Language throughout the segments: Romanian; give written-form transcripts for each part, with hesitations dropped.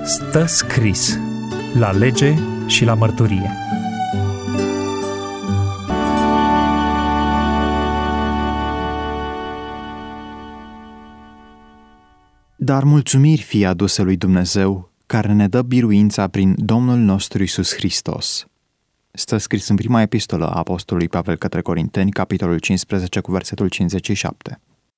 Stă scris la lege și la mărturie. Dar mulțumiri fie aduse lui Dumnezeu, care ne dă biruința prin Domnul nostru Iisus Hristos. Stă scris în prima epistolă a apostolului Pavel către Corinteni, capitolul 15, cu versetul 57.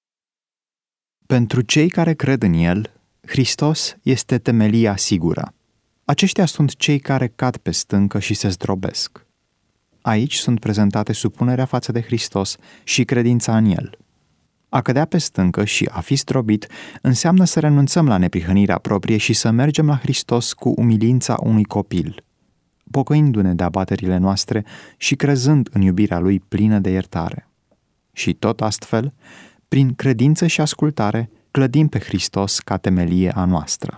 Pentru cei care cred în El, Hristos este temelia sigură. Aceștia sunt cei care cad pe stâncă și se zdrobesc. Aici sunt prezentate supunerea față de Hristos și credința în El. A cădea pe stâncă și a fi zdrobit înseamnă să renunțăm la neprihănirea proprie și să mergem la Hristos cu umilința unui copil, pocăindu-ne de abaterile noastre și crezând în iubirea Lui plină de iertare. Și tot astfel, prin credință și ascultare, clădim pe Hristos ca temelie a noastră.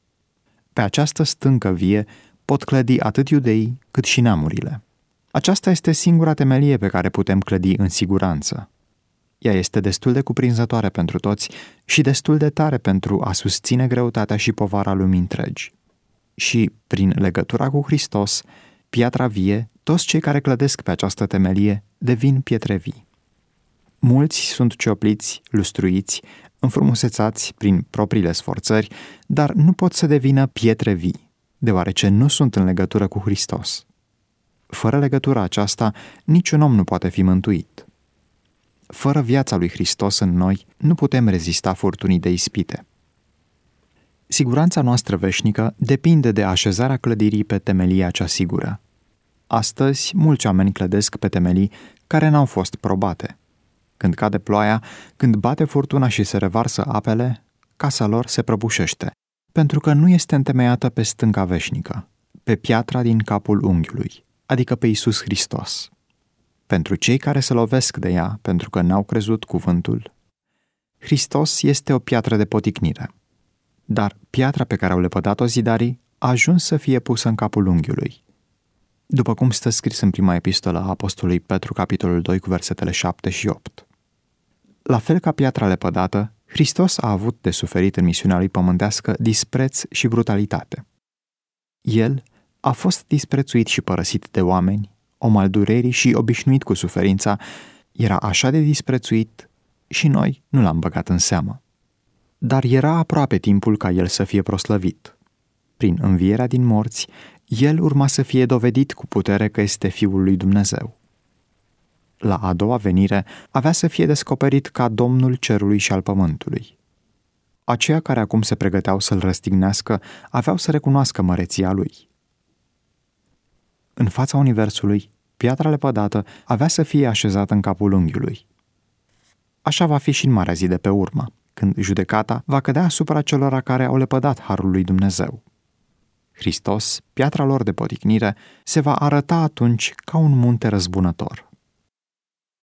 Pe această stâncă vie pot clădi atât iudeii cât și neamurile. Aceasta este singura temelie pe care putem clădi în siguranță. Ea este destul de cuprinzătoare pentru toți și destul de tare pentru a susține greutatea și povara lumii întregi. Și, prin legătura cu Hristos, piatra vie, toți cei care clădesc pe această temelie devin pietre vii. Mulți sunt ciopliți, lustruiți, înfrumusețați prin propriile sforțări, dar nu pot să devină pietre vii, deoarece nu sunt în legătură cu Hristos. Fără legătura aceasta, niciun om nu poate fi mântuit. Fără viața lui Hristos în noi, nu putem rezista furtunii de ispite. Siguranța noastră veșnică depinde de așezarea clădirii pe temelia cea sigură. Astăzi, mulți oameni clădesc pe temelii care n-au fost probate. Când cade ploaia, când bate furtuna și se revarsă apele, casa lor se prăbușește, pentru că nu este întemeiată pe stânca veșnică, pe piatra din capul unghiului, adică pe Iisus Hristos. Pentru cei care se lovesc de ea pentru că n-au crezut cuvântul, Hristos este o piatră de poticnire. Dar piatra pe care au lepădat-o zidarii a ajuns să fie pusă în capul unghiului. După cum stă scris în prima epistolă a apostolului Petru, capitolul 2, cu versetele 7 și 8. La fel ca piatra lepădată, Hristos a avut de suferit în misiunea lui pământească dispreț și brutalitate. El a fost disprețuit și părăsit de oameni, om al durerii și obișnuit cu suferința, era așa de disprețuit și noi nu l-am băgat în seamă. Dar era aproape timpul ca el să fie proslăvit. Prin învierea din morți, el urma să fie dovedit cu putere că este Fiul lui Dumnezeu. La a doua venire avea să fie descoperit ca Domnul cerului și al pământului. Aceia care acum se pregăteau să-l răstignească aveau să recunoască măreția lui. În fața universului, piatra lepădată avea să fie așezată în capul unghiului. Așa va fi și în marea zi de pe urmă, când judecata va cădea asupra celor care au lepădat harul lui Dumnezeu. Hristos, piatra lor de poticnire, se va arăta atunci ca un munte răzbunător.